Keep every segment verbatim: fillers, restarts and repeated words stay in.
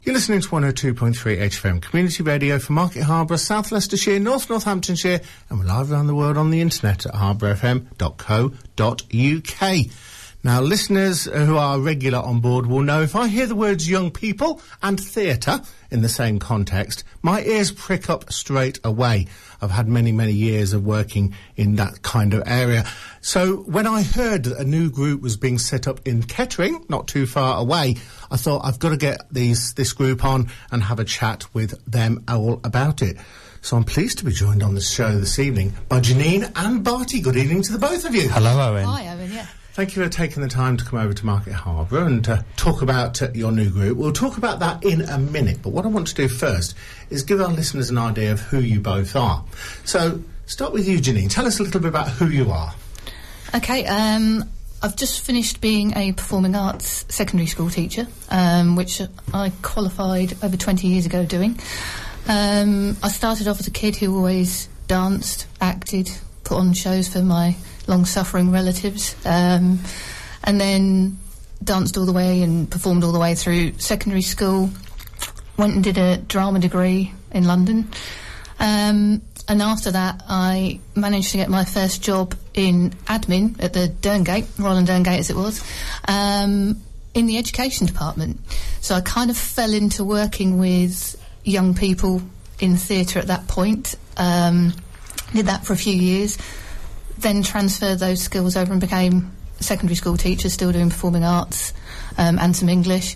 You're listening to one oh two point three H F M Community Radio for Market Harborough, South Leicestershire, North Northamptonshire, and we're live around the world on the internet at harborough f m dot co dot u k. Now, listeners who are regular on board will know if I hear the words young people and theatre in the same context, my ears prick up straight away. I've had many, many years of working in that kind of area. So when I heard that a new group was being set up in Kettering, not too far away, I thought I've got to get these this group on and have a chat with them all about it. So I'm pleased to be joined on the show this evening by Janine and Barty. Good evening to the both of you. Hello, Owen. Hi, Owen, yeah. Thank you for taking the time to come over to Market Harborough and uh, talk about uh, your new group. We'll talk about that in a minute, but what I want to do first is give our listeners an idea of who you both are. So, start with you, Janine. Tell us a little bit about who you are. Okay, um, I've just finished being a performing arts secondary school teacher, um, which I qualified over twenty years ago doing. Um, I started off as a kid who always danced, acted, put on shows for my long-suffering relatives, um, and then danced all the way and performed all the way through secondary school. Went and did a drama degree in London, um, and after that I managed to get my first job in admin at the Derngate, Royal and Derngate as it was, um, in the education department. So I kind of fell into working with young people in theatre at that point. Um, did that for a few years. Then transferred those skills over and became a secondary school teacher, still doing performing arts um, and some English.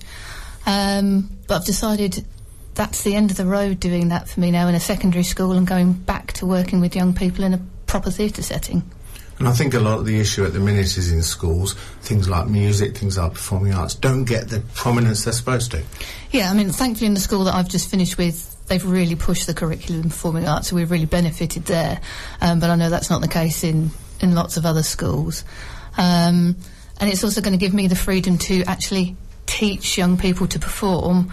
Um, but I've decided that's the end of the road doing that for me now in a secondary school and going back to working with young people in a proper theatre setting. And I think a lot of the issue at the minute is in schools, things like music, things like performing arts, don't get the prominence they're supposed to. Yeah, I mean, thankfully in the school that I've just finished with, they've really pushed the curriculum in performing arts, so we've really benefited there. Um, but I know that's not the case in, in lots of other schools. Um, and it's also going to give me the freedom to actually teach young people to perform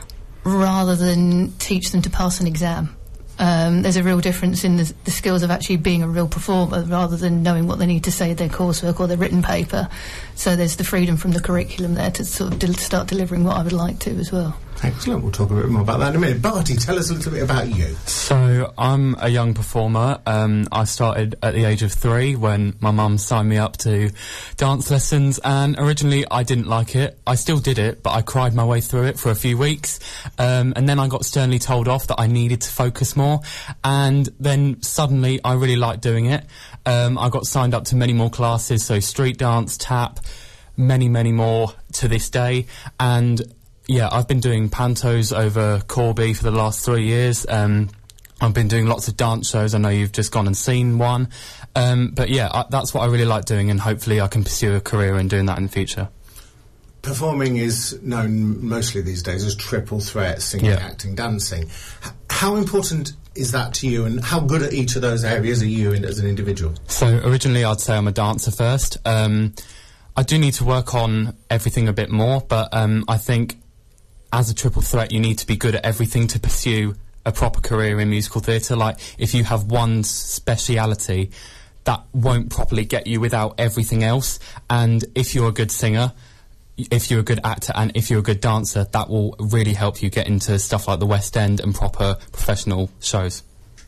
rather than teach them to pass an exam. Um, there's a real difference in the, the skills of actually being a real performer rather than knowing what they need to say in their coursework or their written paper. So there's the freedom from the curriculum there to sort of de- start delivering what I would like to as well. Excellent. We'll talk a bit more about that in a minute. Barty, tell us a little bit about you. So, I'm a young performer. Um, I started at the age of three when my mum signed me up to dance lessons, and originally I didn't like it. I still did it, but I cried my way through it for a few weeks. Um, and then I got sternly told off that I needed to focus more. And then suddenly I really liked doing it. Um, I got signed up to many more classes, so street dance, tap, many, many more to this day. And yeah, I've been doing pantos over Corby for the last three years. Um, I've been doing lots of dance shows. I know you've just gone and seen one. Um, but yeah, I, that's what I really like doing, and hopefully I can pursue a career in doing that in the future. Performing is known mostly these days as triple threat, singing, yeah. acting, dancing. H- how important is that to you, and how good at each of those areas are you in as an individual? So originally I'd say I'm a dancer first. Um, I do need to work on everything a bit more, but um, I think as a triple threat, you need to be good at everything to pursue a proper career in musical theatre. Like, if you have one speciality, that won't properly get you without everything else. And if you're a good singer, if you're a good actor, and if you're a good dancer, that will really help you get into stuff like the West End and proper professional shows.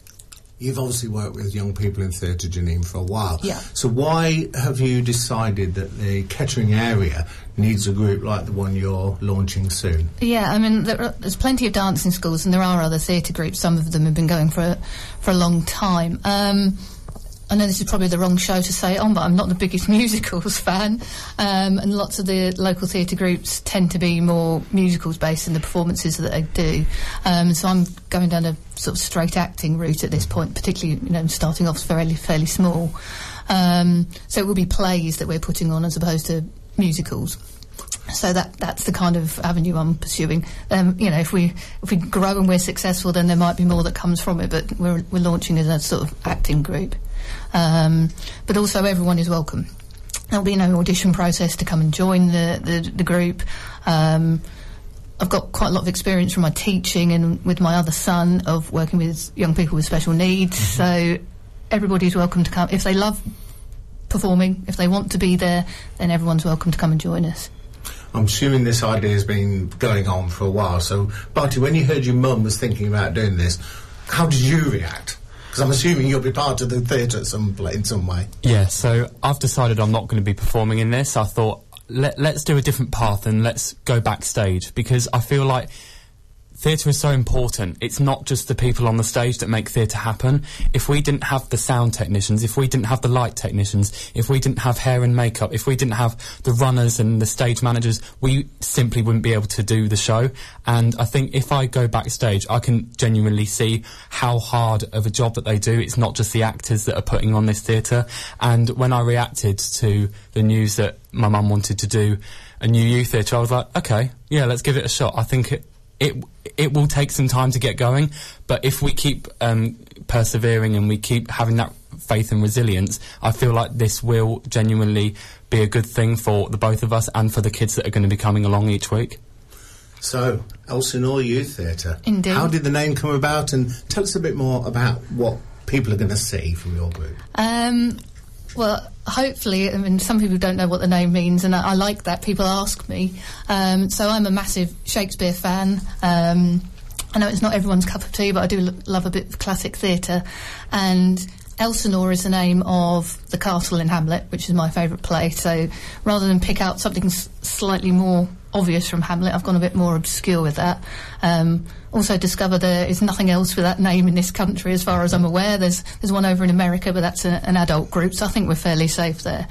You've obviously worked with young people in theatre, Janine, for a while. Yeah. So why have you decided that the Kettering area needs a group like the one you're launching soon? Yeah, I mean, there are, there's plenty of dancing schools, and there are other theatre groups. Some of them have been going for a, for a long time. Um, I know this is probably the wrong show to say it on, but I'm not the biggest musicals fan, um, and lots of the local theatre groups tend to be more musicals based in the performances that they do. Um, so I'm going down a sort of straight acting route at this point, particularly, you know, starting off fairly fairly small. Um, so it will be plays that we're putting on as opposed to musicals. So that that's the kind of avenue I'm pursuing. Um, you know, if we if we grow and we're successful, then there might be more that comes from it. But we're we're launching as a sort of acting group. Um, but also everyone is welcome. There'll be no audition process to come and join the the, the group. Um, I've got quite a lot of experience from my teaching and with my other son of working with young people with special needs. Mm-hmm. So everybody's welcome to come if they love performing. If they want to be there, then everyone's welcome to come and join us. I'm assuming this idea has been going on for a while. So, Barty, when you heard your mum was thinking about doing this, how did you react? Because I'm assuming you'll be part of the theatre at some in some way. Yeah, so I've decided I'm not going to be performing in this. I thought, let, let's do a different path and let's go backstage, because I feel like theatre is so important. It's not just the people on the stage that make theatre happen. If we didn't have the sound technicians, if we didn't have the light technicians, if we didn't have hair and makeup, if we didn't have the runners and the stage managers, we simply wouldn't be able to do the show. And I think if I go backstage, I can genuinely see how hard of a job that they do. It's not just the actors that are putting on this theatre. And when I reacted to the news that my mum wanted to do a new youth theatre, I was like, okay, yeah, let's give it a shot. I think it It it will take some time to get going, but if we keep um, persevering and we keep having that faith and resilience, I feel like this will genuinely be a good thing for the both of us and for the kids that are going to be coming along each week. So, Elsinore Youth Theatre. Indeed. How did the name come about, and tell us a bit more about what people are going to see from your group. Um, well, hopefully, I mean, some people don't know what the name means, and I, I like that. People ask me. Um, so I'm a massive Shakespeare fan. Um, I know it's not everyone's cup of tea, but I do lo- love a bit of classic theatre. And Elsinore is the name of the castle in Hamlet, which is my favourite play. So rather than pick out something s- slightly more obvious from Hamlet, I've gone a bit more obscure with that. Um, also discovered there is nothing else with that name in this country as far as I'm aware. There's there's one over in America, but that's a, an adult group, so I think we're fairly safe there.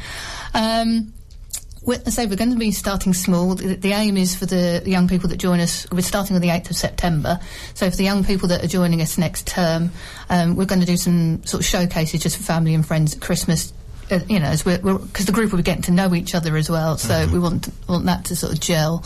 Um, we're, I say we're going to be starting small. The, the aim is for the, the young people that join us, we're starting on the eighth of September, so for the young people that are joining us next term, um, we're going to do some sort of showcases just for family and friends at Christmas. Uh, you know, as we're because the group will be getting to know each other as well, so mm-hmm. we want want that to sort of gel.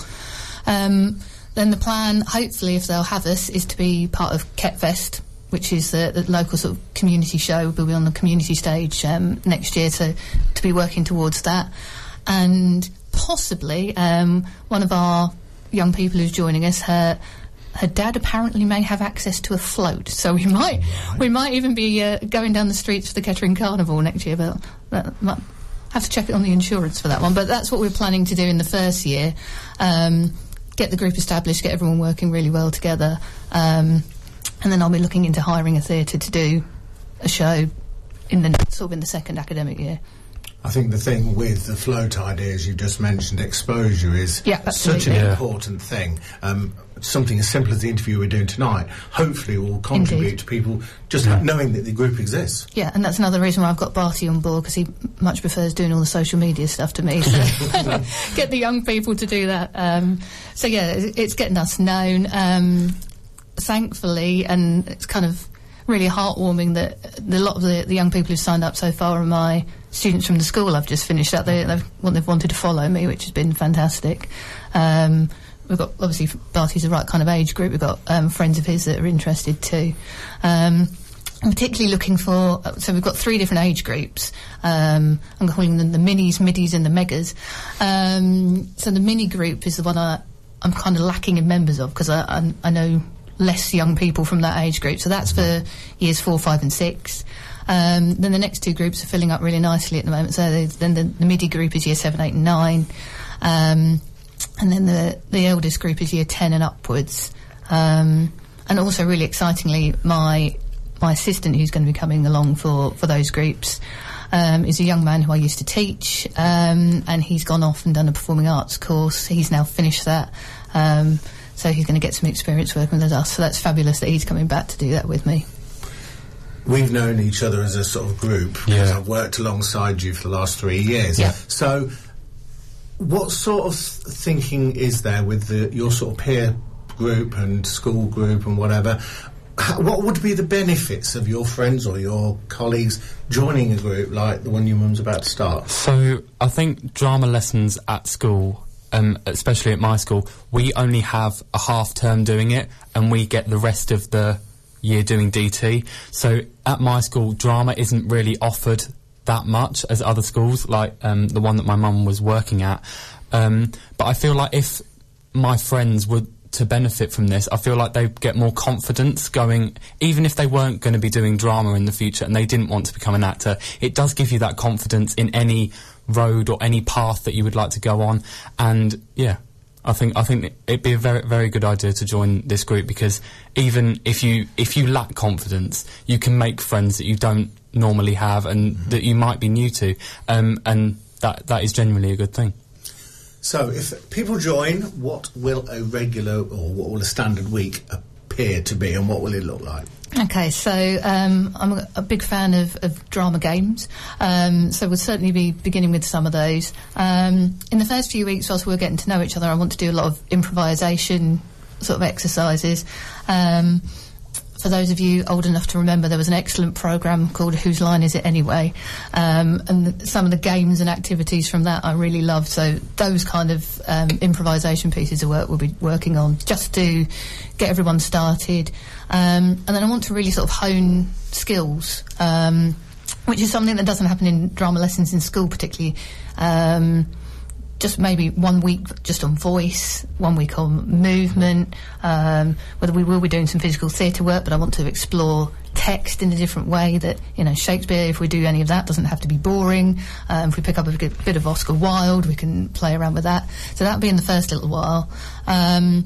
Um, then the plan, hopefully, if they'll have us, is to be part of Ketfest, which is the, the local sort of community show. We'll be on the community stage um, next year, so to be working towards that. And possibly um, one of our young people who's joining us, her her dad apparently may have access to a float, so we might right. we might even be uh, going down the streets for the Kettering Carnival next year. But that might have to check it on the insurance for that one. But that's what we're planning to do in the first year. Um, get the group established, get everyone working really well together, um, and then I'll be looking into hiring a theatre to do a show in the sort of in the second academic year. I think the thing with the float idea, as you just mentioned, exposure is yeah, such an yeah. important thing. Um, something as simple as the interview we're doing tonight hopefully will contribute Indeed. to people just yeah. knowing that the group exists. Yeah, and that's another reason why I've got Barty on board, because he much prefers doing all the social media stuff to me. So get the young people to do that. Um, so yeah, it's getting us known. Um, thankfully, and it's kind of really heartwarming that the, a lot of the, the young people who've signed up so far are my students from the school I've just finished up. They, they've, well, they've wanted to follow me, which has been fantastic. Um, we've got, obviously, Barty's the right kind of age group. We've got um, friends of his that are interested too. Um, I'm particularly looking for, so we've got three different age groups. Um, I'm calling them the minis, middies and the megas. Um, so the mini group is the one I, I'm kind of lacking in members of, because I, I, I know less young people from that age group. So that's for years four, five and six. Um, then the next two groups are filling up really nicely at the moment. So they, then the, the midi group is year seven, eight and nine. Um, and then the, the eldest group is year ten and upwards. Um, and also really excitingly, my my assistant who's going to be coming along for, for those groups um, is a young man who I used to teach, um, and he's gone off and done a performing arts course. He's now finished that. Um, so he's going to get some experience working with us. So that's fabulous that he's coming back to do that with me. We've known each other as a sort of group because yeah. I've worked alongside you for the last three years. Yeah. So what sort of thinking is there with the, your sort of peer group and school group and whatever? How, what would be the benefits of your friends or your colleagues joining a group like the one your mum's about to start? So I think drama lessons at school, um, especially at my school, we only have a half term doing it and we get the rest of the year doing D T. So at my school, drama isn't really offered that much as other schools, like um, the one that my mum was working at. Um, but I feel like if my friends were to benefit from this, I feel like they get more confidence going, even if they weren't going to be doing drama in the future and they didn't want to become an actor, it does give you that confidence in any road or any path that you would like to go on. And yeah, I think I think it'd be a very very good idea to join this group, because even if you if you lack confidence, you can make friends that you don't normally have and mm-hmm. that you might be new to, um, and that that is genuinely a good thing. So, if people join, what will a regular or what will a standard week appear to be, and what will it look like? Okay, so um, I'm a, a big fan of, of drama games, um, so we'll certainly be beginning with some of those. Um, in the first few weeks, whilst we're getting to know each other, I want to do a lot of improvisation sort of exercises. Um, for those of you old enough to remember, there was an excellent programme called Whose Line Is It Anyway? Um, and the, some of the games and activities from that I really loved. So those kind of um, improvisation pieces of work we'll be working on just to get everyone started. Um, and then I want to really sort of hone skills, um, which is something that doesn't happen in drama lessons in school particularly. Um, just maybe one week just on voice, one week on movement, um, whether we will be doing some physical theatre work, but I want to explore text in a different way that, you know, Shakespeare, if we do any of that, doesn't have to be boring. Um, if we pick up a bit, bit of Oscar Wilde, we can play around with that. So that'll be in the first little while. Um,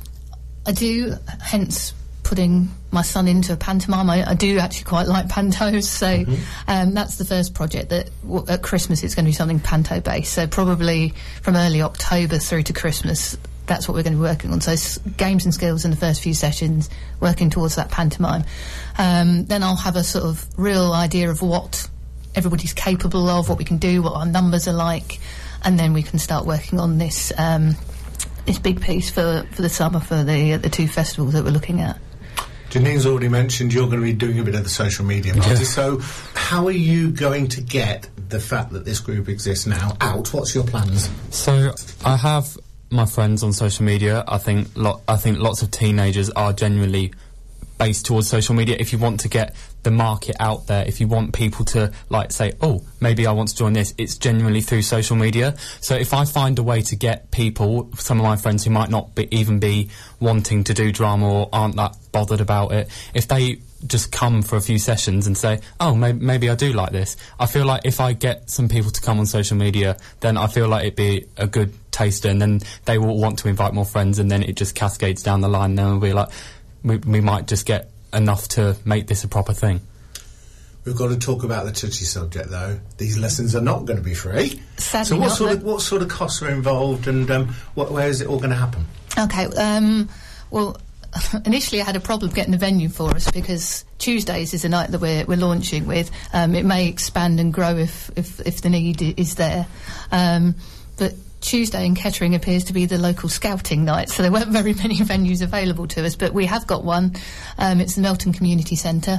I do, hence putting my son into a pantomime. I, I do actually quite like pantos, so mm-hmm. um, that's the first project that w- at Christmas it's going to be something panto based. So probably from early October through to Christmas, that's what we're going to be working on. So s- games and skills in the first few sessions, working towards that pantomime. Um, then I'll have a sort of real idea of what everybody's capable of, what we can do, what our numbers are like, and then we can start working on this um, this big piece for, for the summer for the uh, the two festivals that we're looking at. Janine's already mentioned you're going to be doing a bit of the social media, Marty. Yeah. So how are you going to get the fact that this group exists now out? What's your plans? So I have my friends on social media. I think lo- I think lots of teenagers are genuinely based towards social media. If you want to get the market out there, if you want people to like say, oh, maybe I want to join this, it's genuinely through social media. So if I find a way to get people, some of my friends who might not be, even be wanting to do drama or aren't that bothered about it, if they just come for a few sessions and say, oh, maybe, maybe I do like this, I feel like if I get some people to come on social media, then I feel like it'd be a good taster, and then they will want to invite more friends, and then it just cascades down the line, and then we'll be like, we, we might just get enough to make this a proper thing. We've got to talk about the touchy subject, though. These lessons are not going to be free. Sadly so what not, sort of what sort of costs are involved, and um, what, where is it all going to happen? Okay, um, well, initially I had a problem getting a venue for us because Tuesdays is the night that we're, we're launching with. Um, it may expand and grow if, if, if the need is there. Um, but Tuesday in Kettering appears to be the local scouting night, so there weren't very many venues available to us, but we have got one. Um, it's the Melton Community Centre,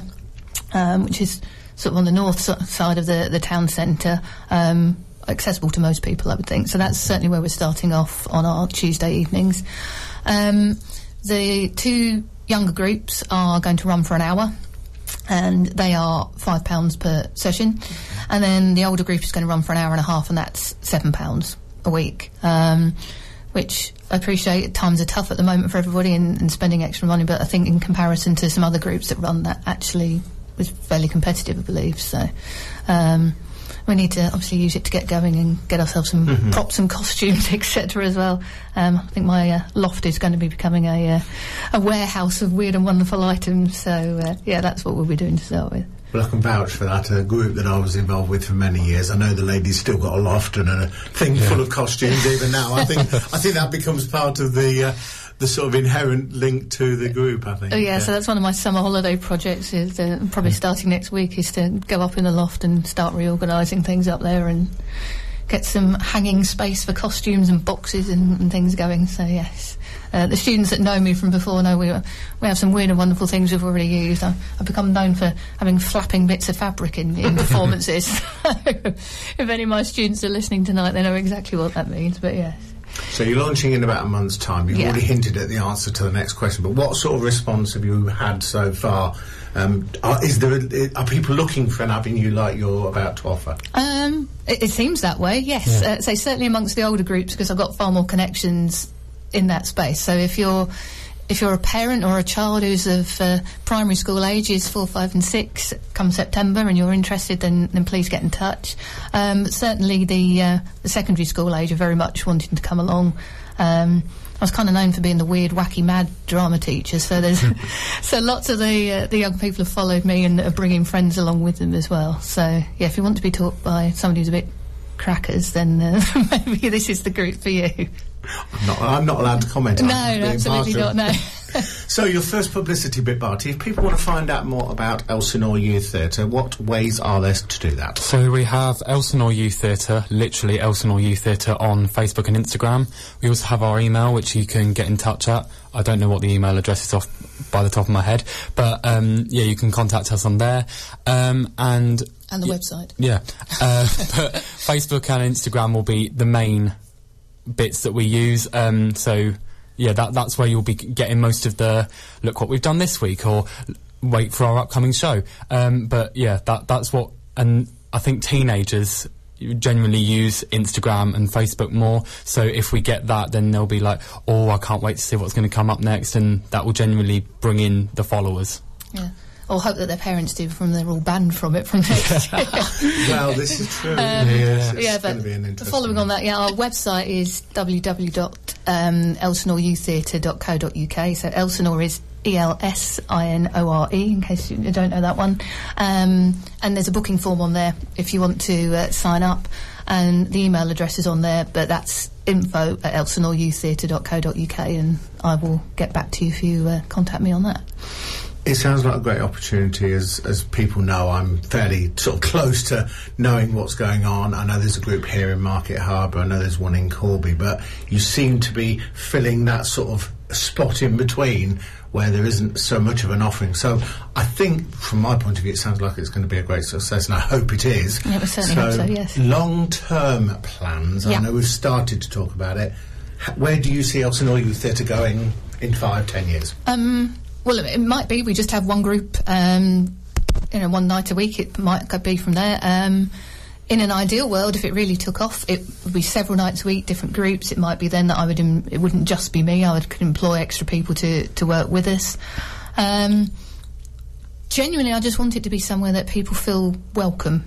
um, which is sort of on the north so- side of the, the town centre, um, accessible to most people, I would think. So that's certainly where we're starting off on our Tuesday evenings. Um, the two younger groups are going to run for an hour, and they are five pounds per session, and then the older group is going to run for an hour and a half, and that's seven pounds a week, um, which I appreciate times are tough at the moment for everybody and, and spending extra money, but I think in comparison to some other groups that run, that actually was fairly competitive, I believe. So um, we need to obviously use it to get going and get ourselves some mm-hmm. props and costumes, et cetera as well. Um, I think my uh, loft is going to be becoming a, uh, a warehouse of weird and wonderful items, so uh, yeah, that's what we'll be doing to start with. Well, I can vouch for that. A group that I was involved with for many years. I know the ladies still got a loft and a thing yeah. full of costumes even now. I think I think that becomes part of the uh, the sort of inherent link to the group, I think. Oh yeah, yeah. so that's one of my summer holiday projects. Is uh, probably yeah. starting next week is to go up in the loft and start reorganising things up there and get some hanging space for costumes and boxes and, and things going. So yes. Uh, the students that know me from before know we we have some weird and wonderful things we've already used. I, I've become known for having flapping bits of fabric in, in performances. If any of my students are listening tonight, they know exactly what that means, but yes. So you're launching in about a month's time. You've yeah. already hinted at the answer to the next question, but what sort of response have you had so far? Um, are, is there a, are people looking for an avenue like you're about to offer? Um, it, it seems that way, yes. Yeah. Uh, so certainly amongst the older groups, because I've got far more connections in that space. So if you're if you're a parent or a child who's of uh, primary school ages four, five, and six, come September, and you're interested, then then please get in touch. Um, certainly, the uh, the secondary school age are very much wanting to come along. Um, I was kind of known for being the weird, wacky, mad drama teacher, so there's so lots of the uh, the young people have followed me and are bringing friends along with them as well. So yeah, if you want to be taught by somebody who's a bit crackers, then uh, maybe this is the group for you. I'm not, I'm not allowed to comment on No, it. no absolutely not. No. So your first publicity bit, Barty, if people want to find out more about Elsinore Youth Theatre, what ways are there to do that? So we have Elsinore Youth Theatre, literally Elsinore Youth Theatre on Facebook and Instagram. We also have our email, which you can get in touch at. I don't know what the email address is off by the top of my head, but um, yeah, you can contact us on there. Um, and And the y- website. Yeah. Uh, but Facebook and Instagram will be the main bits that we use. Um, so... Yeah, that that's where you'll be getting most of the look what we've done this week, or wait for our upcoming show. Um, but yeah, that that's what, and I think teenagers generally use Instagram and Facebook more. So if we get that, then they'll be like, oh, I can't wait to see what's going to come up next, and that will generally bring in the followers. Yeah. Or hope that their parents do, from they're all banned from it from next year. Well, this is true. Um, yeah, yeah, it's going to be an but interesting following on that, yeah, our website is w w w dot elsinore youth theatre dot co dot u k. So Elsinore is E L S I N O R E, in case you don't know that one. Um, and there's a booking form on there if you want to uh, sign up. And the email address is on there, but that's info at elsinore youth theatre dot co dot u k, and I will get back to you if you uh, contact me on that. It sounds like a great opportunity. As as people know, I'm fairly sort of close to knowing what's going on. I know there's a group here in Market Harbour. I know there's one in Corby, but you seem to be filling that sort of spot in between where there isn't so much of an offering. So I think, from my point of view, it sounds like it's going to be a great success, and I hope it is. Yeah, we certainly hope so, yes. Long-term plans, Yeah. I know we've started to talk about it. H- Where do you see Elsinore Youth Theatre going in five, ten years? Um... Well, it might be we just have one group, um, you know, one night a week. It might could be from there. Um, in an ideal world, if it really took off, it would be several nights a week, different groups. It might be then that I would. Em- it wouldn't just be me. I would could employ extra people to to work with us. Um, genuinely, I just want it to be somewhere that people feel welcome.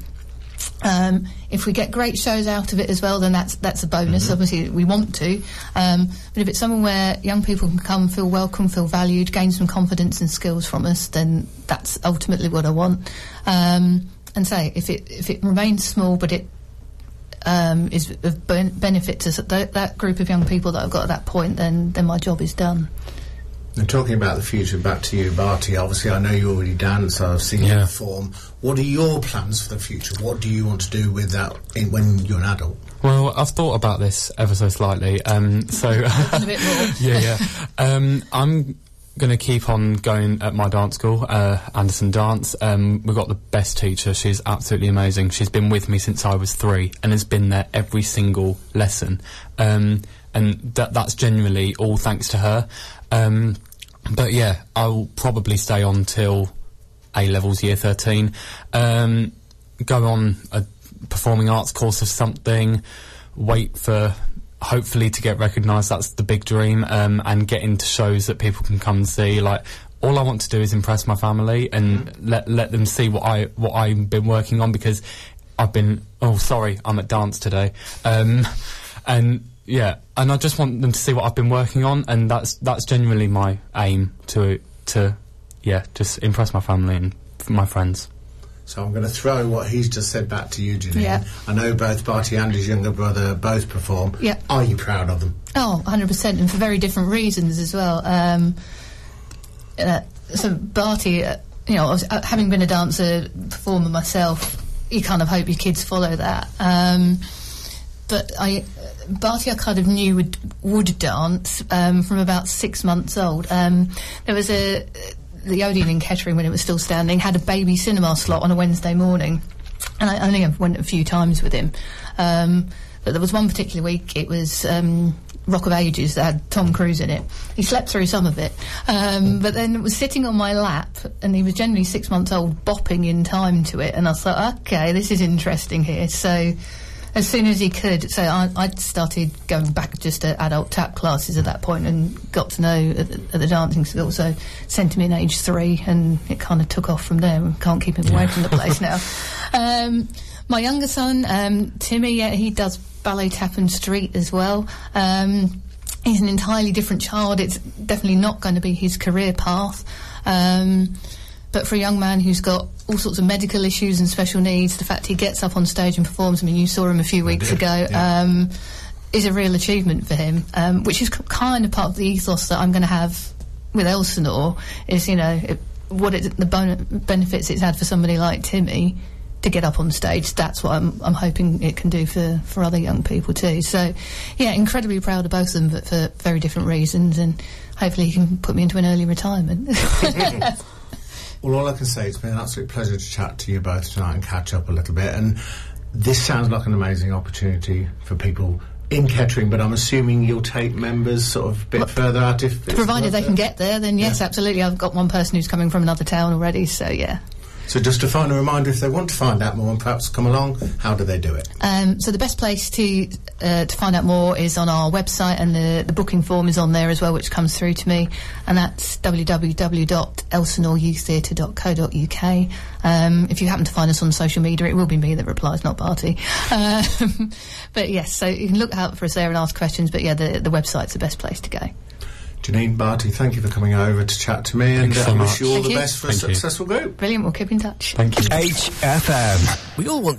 Um, if we get great shows out of it as well, then that's that's a bonus. Mm-hmm. Obviously, we want to. Um, but if it's somewhere where young people can come, feel welcome, feel valued, gain some confidence and skills from us, then that's ultimately what I want. Um, and say, if it if it remains small, but it um, is of ben- benefit to th- that group of young people that I've got at that point, then then my job is done. And talking about the future, back to you, Barty. Obviously, I know you already dance. I've seen you Yeah. perform. What are your plans for the future? What do you want to do with that in, when you're an adult? Well, I've thought about this ever so slightly. Um, so A bit more. yeah, yeah. Um, I'm going to keep on going at my dance school, uh, Anderson Dance. Um, we've got the best teacher. She's absolutely amazing. She's been with me since I was three and has been there every single lesson. Um, and that, that's genuinely all thanks to her. Um, but yeah, I'll probably stay on till A-levels year thirteen. Um, go on a performing arts course of something, wait for hopefully to get recognised. That's the big dream. Um, and get into shows that people can come and see. Like, all I want to do is impress my family and mm. let let them see what I what I've been working on, because I've been oh sorry I'm at dance today. Um, and yeah, and I just want them to see what I've been working on, and that's that's genuinely my aim, to to yeah just impress my family and my friends. So I'm going to throw what he's just said back to you, Janine. Yeah. I know both Barty and his younger brother both perform. Yeah. Are you proud of them? Oh, one hundred percent, and for very different reasons as well. Um, uh, so Barty, uh, you know, I was, uh, having been a dancer, performer myself, you kind of hope your kids follow that. Um, but I, Barty, I kind of knew would, would dance um, from about six months old. Um, there was a... the Odeon in Kettering, when it was still standing, had a baby cinema slot on a Wednesday morning, and I only went a few times with him. Um, but there was one particular week, it was um, Rock of Ages, that had Tom Cruise in it. He slept through some of it, um, but then it was sitting on my lap, and he was generally six months old, bopping in time to it, and I thought, okay, this is interesting here. So as soon as he could, so I, I started going back just to adult tap classes at that point, and got to know at the, at the dancing school. So sent him in age three, and it kind of took off from there. We can't keep him away from the place now. Um, my younger son, um, Timmy, yeah, he does ballet tap and street as well. Um, he's an entirely different child. It's definitely not going to be his career path. Um, but for a young man who's got all sorts of medical issues and special needs, the fact he gets up on stage and performs, I mean, you saw him a few weeks ago, yeah. um, is a real achievement for him, um, which is kind of part of the ethos that I'm going to have with Elsinore, is, you know, it, what it, the bon- benefits it's had for somebody like Timmy to get up on stage. That's what I'm, I'm hoping it can do for, for other young people too. So, yeah, incredibly proud of both of them, but for very different reasons, and hopefully he can put me into an early retirement. Well, all I can say, it's been an absolute pleasure to chat to you both tonight and catch up a little bit. And this sounds like an amazing opportunity for people in Kettering, but I'm assuming you'll take members sort of a bit well, further out if... Provided they there. can get there, then yes, yeah. absolutely. I've got one person who's coming from another town already, so yeah. So just a final reminder, if they want to find out more and perhaps come along, how do they do it? Um, so the best place to uh, to find out more is on our website, and the, the booking form is on there as well, which comes through to me, and that's w w w dot elsinore youth theatre dot co dot u k. Um, if you happen to find us on social media, it will be me that replies, not Barty. Um, but yes, so you can look out for us there and ask questions, but yeah, the, the website's the best place to go. Janine, Barty, thank you for coming over to chat to me, and Thanks uh, so I much. wish you all Thank the you. best for Thank a you. successful group. Brilliant, we'll keep in touch. Thank you. H F M. We all want